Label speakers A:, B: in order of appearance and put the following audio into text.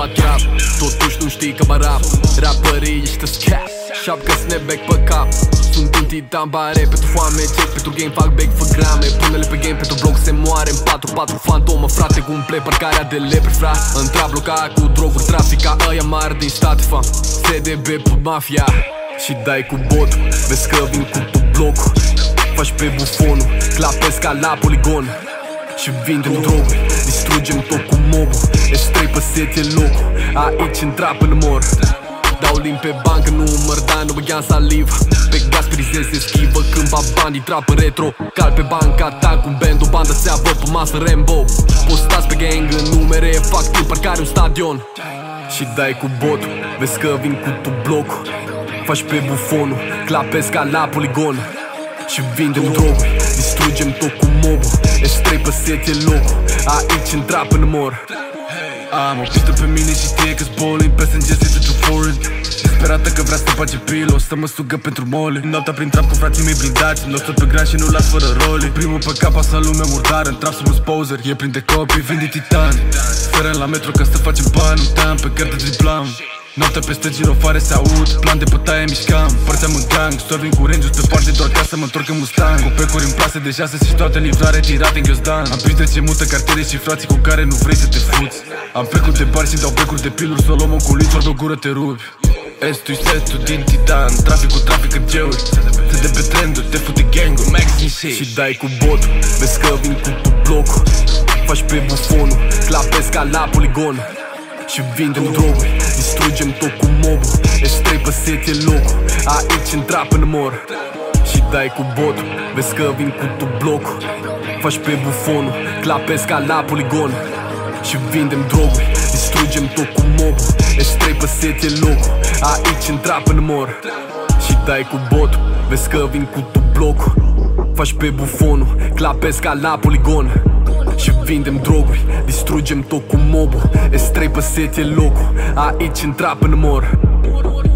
A: fac rap, totuși nu știi că mă rap. Rapperii ești scap, șapcă snapback pe cap. Sunt un titan bare, pentru foame jet, pentru game fac bag fă grame. Pune-le pe game, pentru bloc se moare în 4-4 fantomă, frate, cu un play parcarea de lepre, frate. Într-a bloca cu droguri, trafica ăia mari din state, fam. SDB pe mafia și dai cu botul, vezi că vin cu tu blocul. Faci pe bufonul, clapezi ca la poligon și vindem droguri, distrugem tot cu mobul. S3 pe set e locul, aici intra până mor. Dau limbi pe bancă, nu umăr, dar nu băgeam saliv. Pe gaz prizez se schivă câmpa bani, trap în retro. Cal pe bancă, atac cu band, o bandă țeavă pe masă Rambo. Postați pe gang în numere, fac timp, parcare un stadion și dai cu botul, vezi că vin cu tu blocul. Faci pe bufonul, clapezi ca la poligon și vindem droguri, distrugem tot cu mobul. S3 pe set e locul, aici intra până mor.
B: Am o pistă pe mine și știe că-s bowling, passenger se duce foreign. Desperată că vrea să bage pilo, o să mă sugă pentru mole. Noaptea prin trap cu frații mei blindați, n-o tot pe gran și nu las fără role. Primul pe cap, asta lumea murdară, în trap sunt un sposer, e printre copii, vinde titan. Sperăm la metro ca să facem bani, uitam pe carte driblam. Noaptea peste girofare se aud, plan de bătaie mișcam. Părțeam în gang, storvin cu range pe parte doar ca să mă întorc în Mustang. Cu pecuri în plase de 6 și toate livrare tirate în ghiozdan. Am piși de ce mută cartere și frații cu care nu vrei să te fuți. Am pecuri de bari și dau becuri de piluri, să o luăm în culici, ori de o gură te rupi. Estul i setul din titan, trafic cu trafic în geuri. Se de pe trenduri, te fute gang-ul, max and shit.
A: Și dai cu botul, vezi că vin cu tu blocul. Faci pe bufonul, clapezi ca la poligon și vindem droguri, distrugem tot cu mobul. S3 pe set e locul, aici intra până mor și dai cu botul, vezi că vin cu tu blocul. Faci pe bufonul, clapezi ca la poligon și vindem droguri, distrugem tot cu mobul. S3 pe set e locul, aici intra până mor și dai cu botul, vezi că vin cu tu blocul. Faci pe bufonul, clapezi ca la poligon și vindem droguri, distrugem tot cu mobul. S3 pe set e locul, aici intra până mor.